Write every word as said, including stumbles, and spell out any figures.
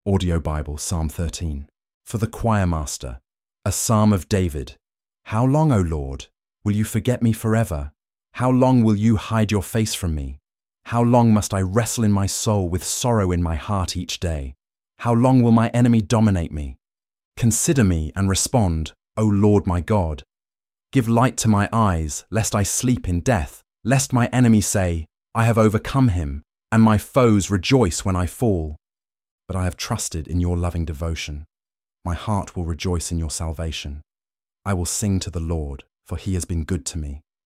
Audio Bible, Psalm thirteen. For the choir master, a psalm of David. How long, O Lord, will you forget me forever? How long will you hide your face from me? How long must I wrestle in my soul with sorrow in my heart each day? How long will my enemy dominate me? Consider me and respond, O Lord my God. Give light to my eyes, lest I sleep in death, lest my enemy say, I have overcome him, and my foes rejoice when I fall. But I have trusted in your loving devotion. My heart will rejoice in your salvation. I will sing to the Lord, for he has been good to me.